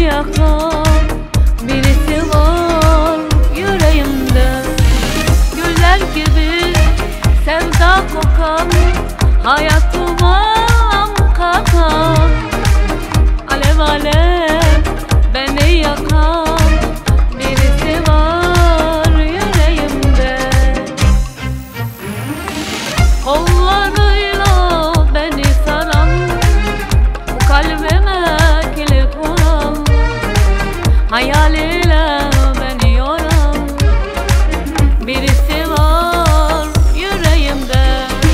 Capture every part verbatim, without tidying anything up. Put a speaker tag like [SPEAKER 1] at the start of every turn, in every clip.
[SPEAKER 1] yakan birisi var yüreğimde. Güller gibi sevda kokan, hayatıma katan, alev alev beni yakan birisi var yüreğimde. Kollarıyla beni saran, bu kalbime kilit vuran, hayaliyle beni yoran birisi var yüreğimde.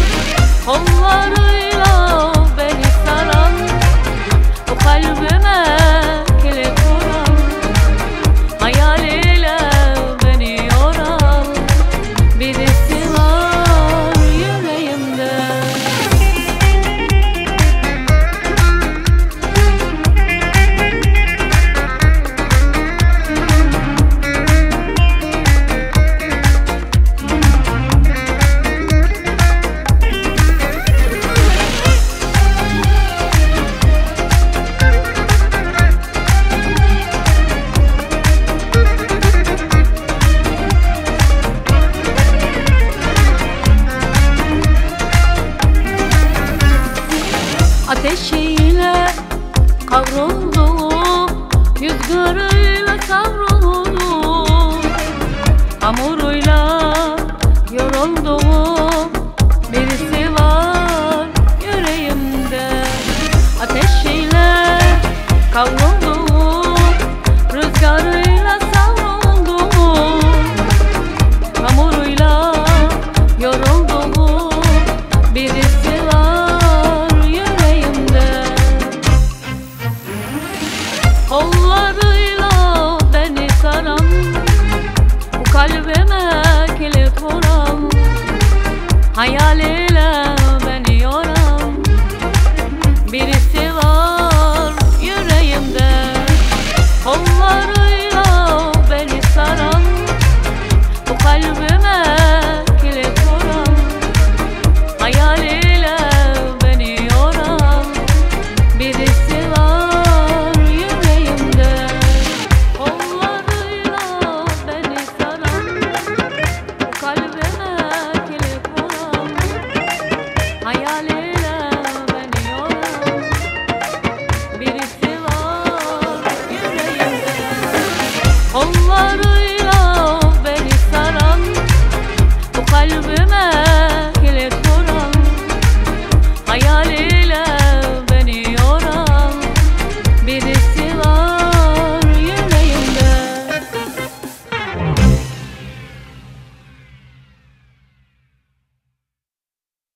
[SPEAKER 1] Kollarıyla beni saran, bu kalbime kilit vuran, hayaliyle beni yoran birisi var yüreğimde. Ateşiyle kavruldum, rüzgarıyla savruldum, hamur